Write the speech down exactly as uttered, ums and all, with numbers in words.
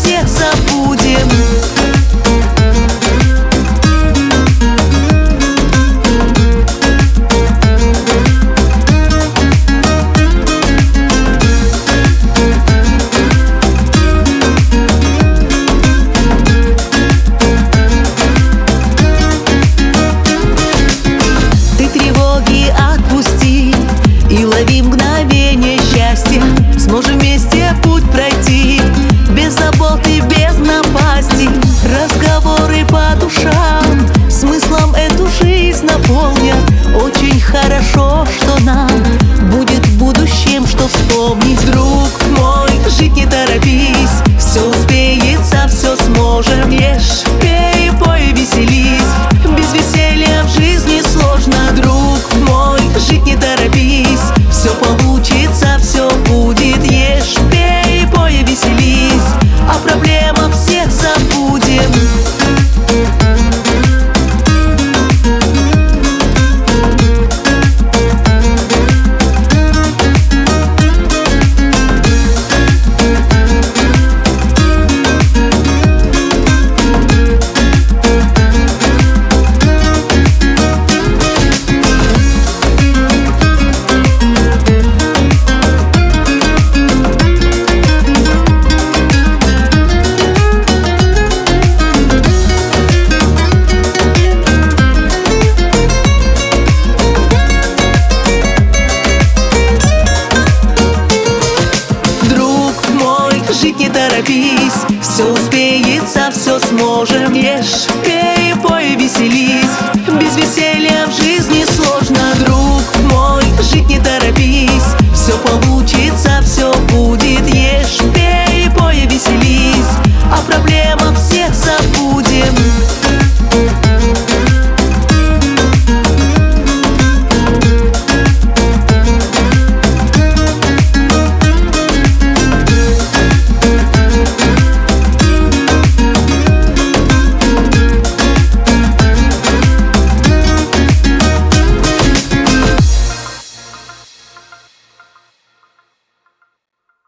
всех забудем. Отпусти и лови мгновение счастья. Сможем вместе путь пройти, без забот и без напасти. Разговоры по душам смыслом эту жизнь наполнят. Очень хорошо, что нам будет в будущем что вспомнить. Друг мой, жить не торопись, все успеется, все сможем. Ешь, пей, пой, веселись. Без веселья в жизни сложно, друг мой, жить не торопись, все получится, все будет. Ешь, пей, пой, веселись, о проблемах всех забудем. Жить не торопись, все успеется, все сможем. Ешь, пей,